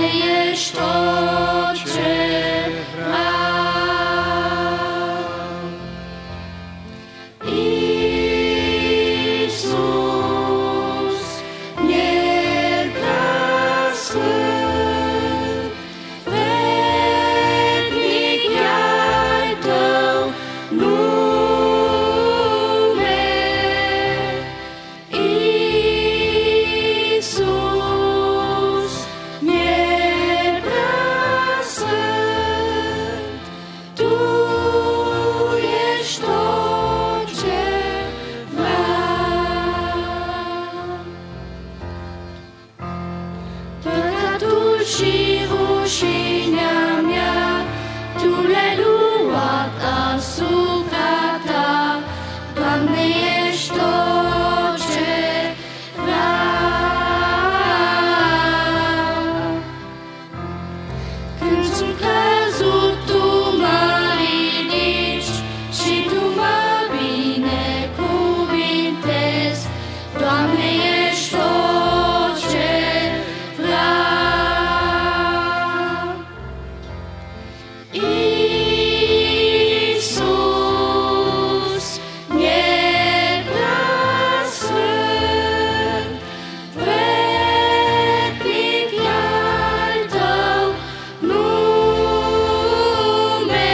ești tot ce vreau. Iisus, Miel preasfânt, vrednic e-al Tău nume. Iisus, Miel preasfânt, Tu ești tot ce vreau. Păcatul și rușinea mea, Tu le-ai luat asupra Ta. Doamne, ești tot ce vreau. Când sunt căzut, Tu mă ridici și Tu mă binecuvintezi. Doamne, ești tot ce vreau. Iisus, Miel preasfânt, vrednic e-al Tău nume.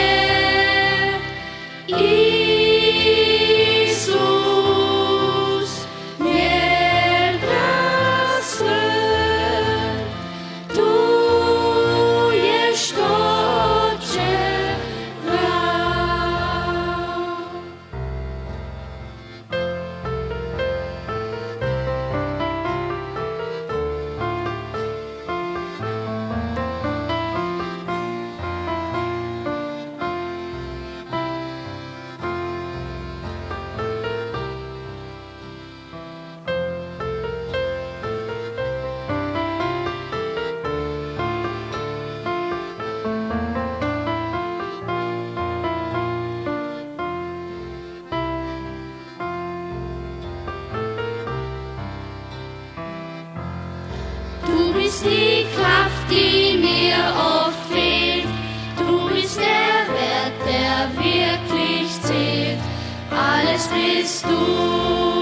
Iisus, Miel preasfânt, Tu ești tot ce vreau. Du bist die Kraft, die mir oft fehlt. Du bist der Wert, der wirklich zählt. Alles bist du.